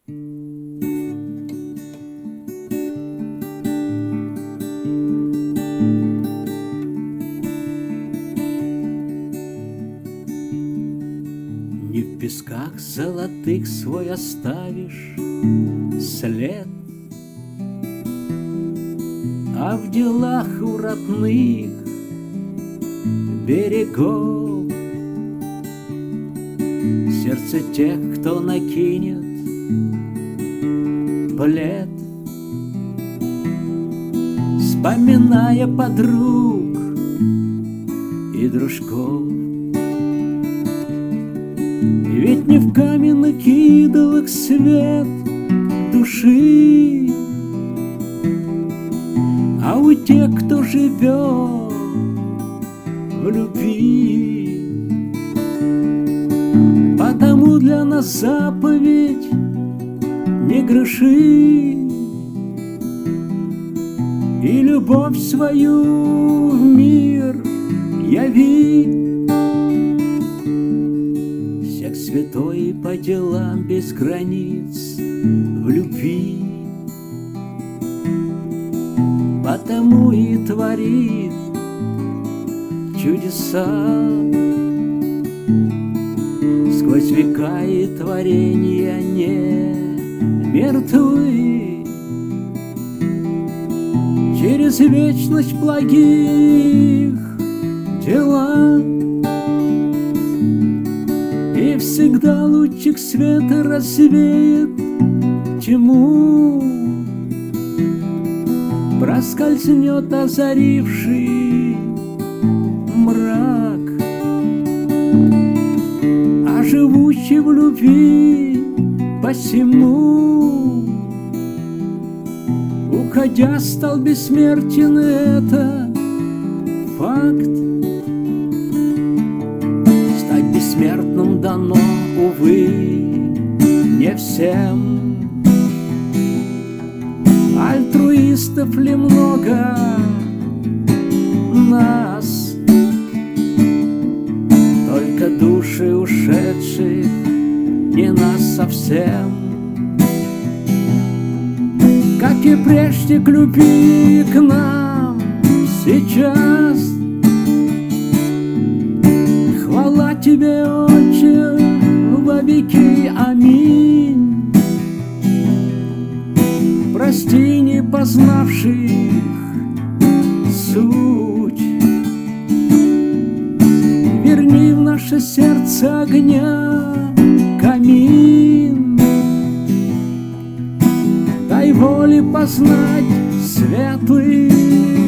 Не в песках золотых свой оставишь след, а в делах у родных берегов. Сердце тех, кто накинет плед, вспоминая подруг и дружков. Ведь не в каменных идолах свет души, а у тех, кто живет в любви. Потому для нас заповедь не греши, и любовь свою в мир яви. Всех святой по делам без границ в любви, потому и творит чудеса. Сквозь века и творения не мертвы, через вечность благих дела. И всегда лучик света развеет тьму, проскользнет озаривший мрак. А живущий в любви посему, уходя, стал бессмертен, это факт. Стать бессмертным дано, увы, не всем. Альтруистов ли много нас? Только души ушедших, не нас совсем. Как и прежде к любви к нам сейчас. Хвала тебе, Отче, во веки, аминь. Прости не познавших суть, верни в наше сердце огня камин. Дай воли познать светлый